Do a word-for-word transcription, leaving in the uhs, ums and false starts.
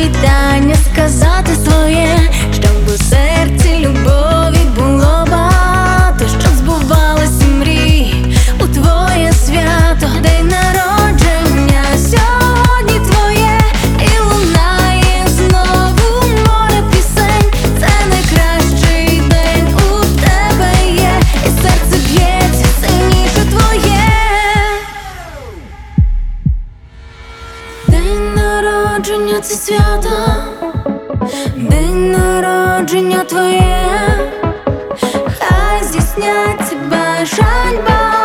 вітання сказати своє, щоб у серці любові було багато, щоб збувалися мрії у твоє свято. День народження сьогодні твоє, і лунає знову море пісень. Це найкращий день у тебе є, і серце б'ється сильніше твоє. День народження — це свято, день народження твоє, хай здійсняться бажань.